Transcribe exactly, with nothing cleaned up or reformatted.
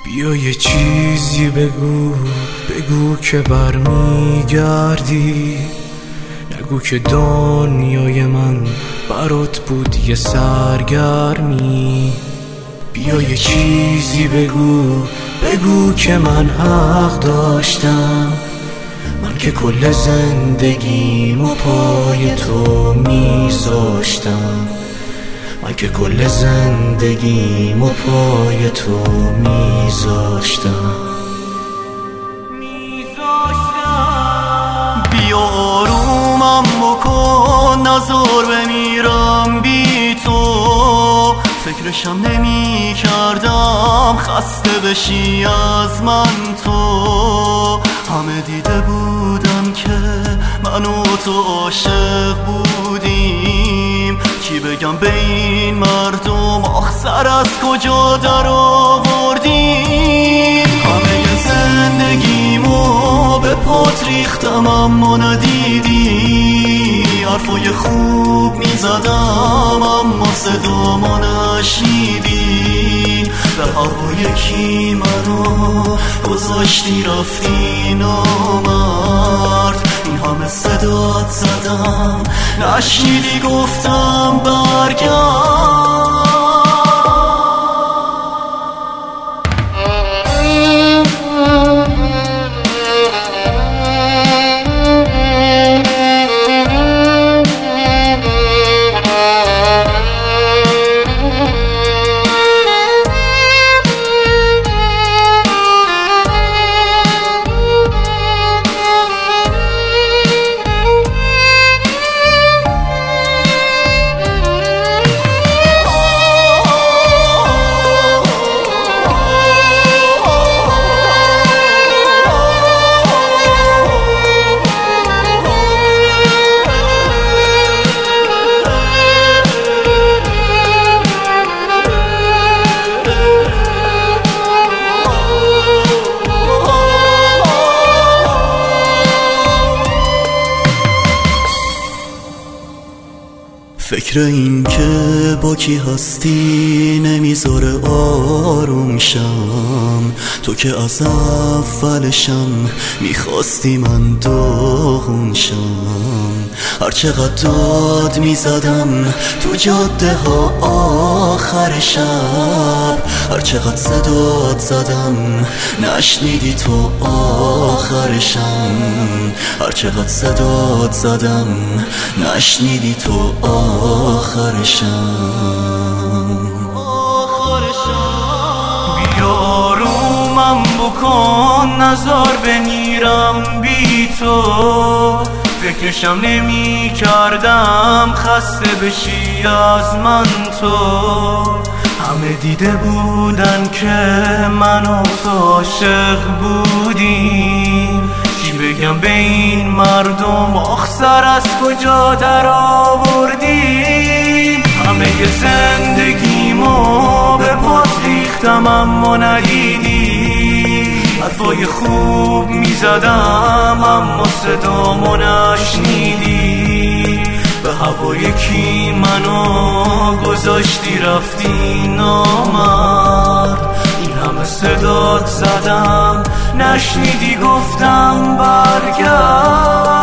بیا یه چیزی بگو، بگو که برمیگردی. نگو که دنیای من برات بود یه سرگرمی. بیا یه چیزی بگو، بگو که من حق داشتم. من که کل زندگیمو پای تو میذاشتم. من که کل زندگیمو پای تو میذاشتم. بیا آرومم بکن، نزار بمیرم بی تو. فکرشم نمی کردم خسته بشی از من تو. همه دیده بودم که من و تو عاشق بودیم. کی بگم به این مردم آخ سر از کجا در آوردیم. همه زندگیمو به پات ریختم اما ندیدی. حرفای خوب میزدم اما صدامو نشنیدی. به هوای کی منو گذاشتی رفتی نامرد. این همه صدات زدم نشنیدی، گفتم برگرد. فکر این که با کی هستی نمیذاره آروم شم. تو که از اولشم میخواستی من داغون شم. هر چقدر داد میزدم تو جاده ها آخر شب. هر چقدر صدات زدم نشنیدی تو آخرشم. هر چقدر صدات زدم نشنیدی تو آخرشم. بیا آرومم بکن، نزار بمیرم بی تو. فکرشم نمی کردم خسته بشی از من تو. همه دیده بودن که من و تو عاشق بودیم. چی بگم به این مردم آخ سر از کجا در آوردیم. همه زندگیمو به پات ریختم اما ندیدی. حرفای خوب میزدم اما صدامو نشنیدی. به هوای کی منو گذاشتی رفتی نامرد. این همه صدات زدم نشنیدی، گفتم برگرد.